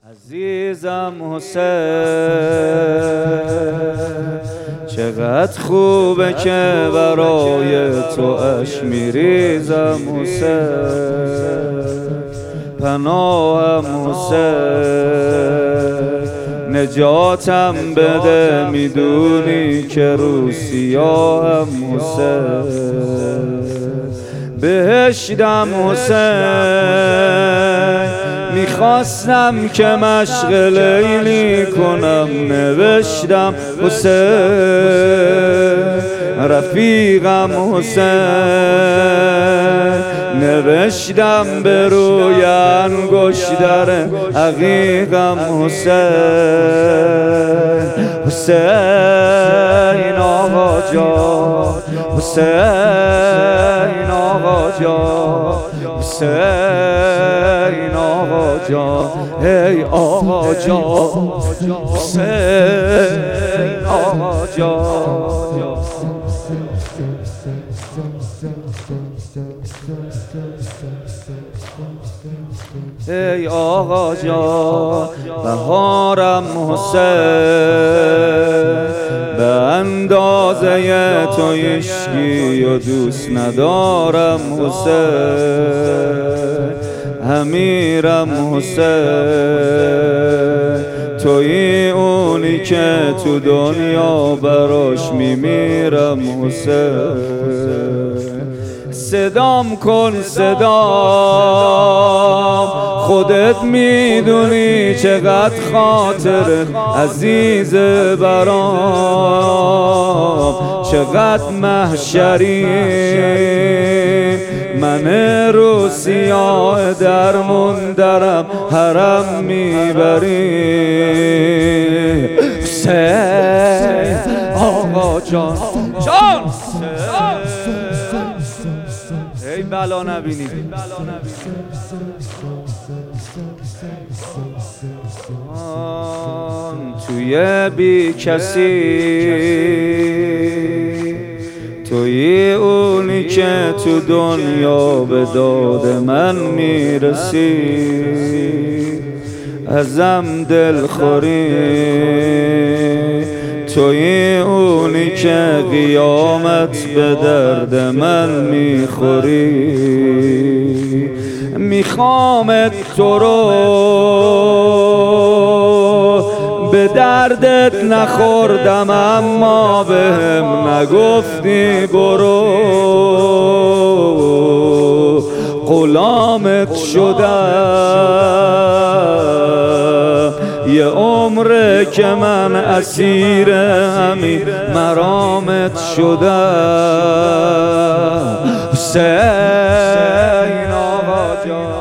عزیزم حسین، چقدر خوبه که برای تو اشک میریزم حسین، پناهم حسین، نجاتم بده، میدونی که رو سیاهم حسین، بهشتم حسین، میخواستم که مشق لیلی کنم، نوشتم حسین، رفیقم حسین، نوشتم به روی انگشتر عقیقم حسین، حسین آقا جان، حسین آقا جان، حسین آقا جان، ای آقا جان، حسین آقا جان. ای آقا جان، بهارم حسین، به اندازه تو عشقی و دوست ندارم حسین، امیرم حسین، تویی اونی که تو دنیا براش میمیرم حسین، صدام کن صدام، خودت میدونی چقدر خاطر عزیز برام، چقدر محشری من رو سیاه درمون درم حرم میبری، حسین آقا جان جان، ای بلا نبینی توی بی کسی، توی اونی که تو دنیا به داد من میرسی، ازم دلخوری، توی اونی که قیامت به درد من میخوری، میخوامت تو رو به دردت نخوردم، اما بهم نگفتی برو، غلامت شدم، یه عمره که من اسیر همین مرامت شدم، حسین آقا جان.